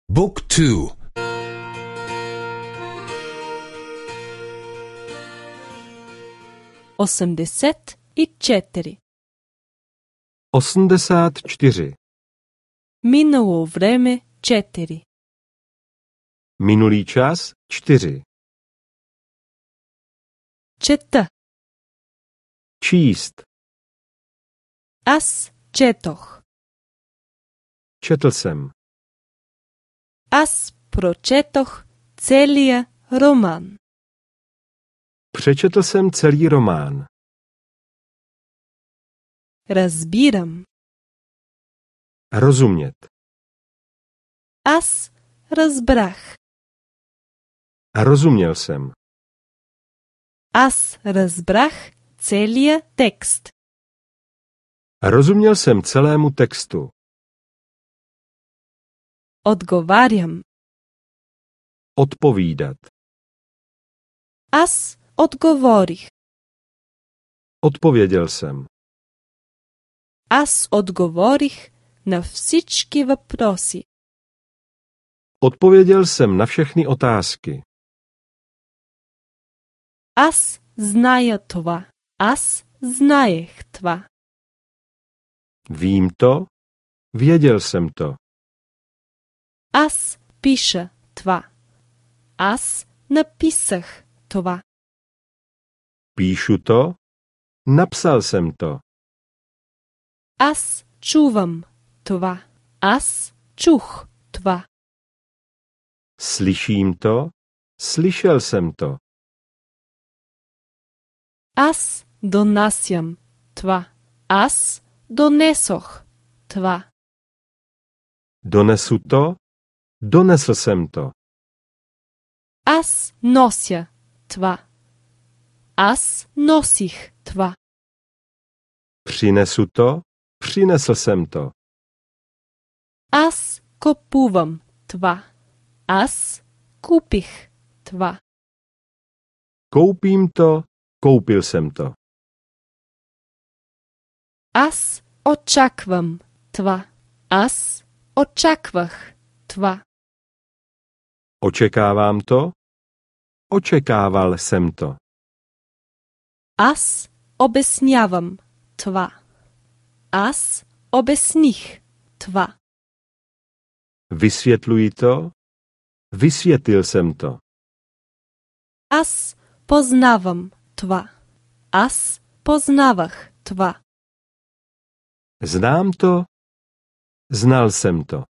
Book 2. 84. 84. Minulo vreme 4. Minulý čas 4. Чета. Číst. Аз четох. Četl jsem. Аз прочетох целия роман. Přečetl jsem celý román. Разбирам. Rozumět. Аз разбрах. Rozuměl jsem. Аз разбрах целия текст. Rozuměl jsem celému textu. Отговарям. Odpovídat. Аз отговорих. Odpověděl jsem. Аз отговорих на всички въпроси. Odpověděl jsem na všechny otázky. Аз зная това. Аз знаех това. Vím to, věděl jsem to. Аз пиша това. Аз написах това. Píšu to, napsal jsem to. Аз чувам това. Аз чух това. Slyším to, slyšel jsem to. Аз донасям това. Аз донесох това. Donesu to, donesl jsem to. Аз нося това. Аз носих това. Přinesu to, přinesl jsem to. Аз купувам това. Аз купих това. Koupím to, koupil jsem to. Аз очаквам това. Аз очаквах това. Očekávám to, očekával jsem to. Аз обяснявам това. Аз обясних това. Vysvětluji to, vysvětlil jsem to. Аз познавам това. Аз познавах това. Znám to, znal jsem to.